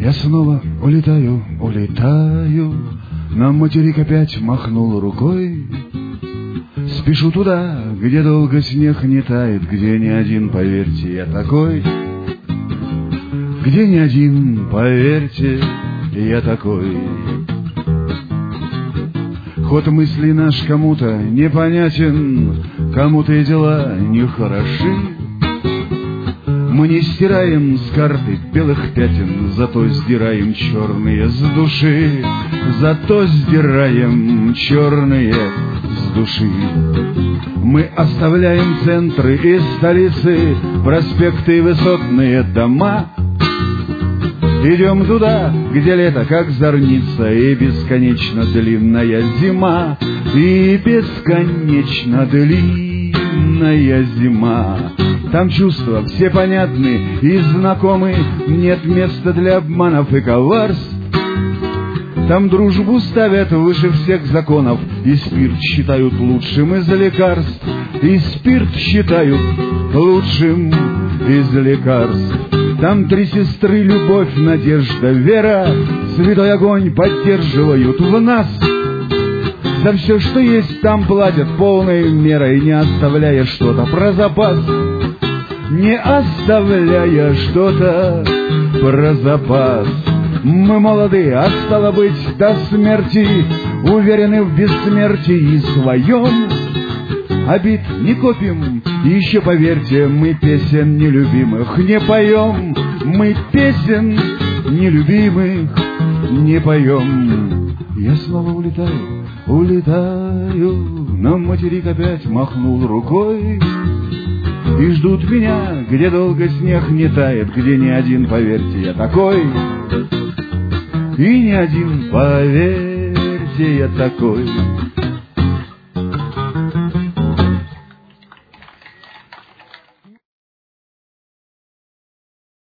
Я снова улетаю, улетаю, на материк опять махнул рукой. Спешу туда, где долго снег не тает, где ни один, поверьте, я такой. Где ни один, поверьте, я такой. Ход мыслей наш кому-то непонятен, кому-то и дела нехороши. Мы не стираем с карты белых пятен, зато сдираем черные с души, зато сдираем черные с души. Мы оставляем центры и столицы, проспекты и высотные дома. Идем туда, где лето как зорница, и бесконечно длинная зима, и бесконечно длинная зима. Там чувства все понятны и знакомы, нет места для обманов и коварств. Там дружбу ставят выше всех законов, и спирт считают лучшим из лекарств, и спирт считают лучшим из лекарств. Там три сестры — любовь, надежда, вера, святой огонь поддерживают в нас. За все, что есть, там платят полной мерой, не оставляя что-то про запас. Не оставляя что-то про запас. Мы молоды, а стало быть, до смерти уверены в бессмертии своем. Обид не копим, и еще поверьте, мы песен нелюбимых не поем. Мы песен нелюбимых не поем. Я снова улетаю, улетаю, на материк опять махнул рукой. И ждут меня, где долго снег не тает, где ни один, поверьте, я такой. И ни один, поверьте, я такой.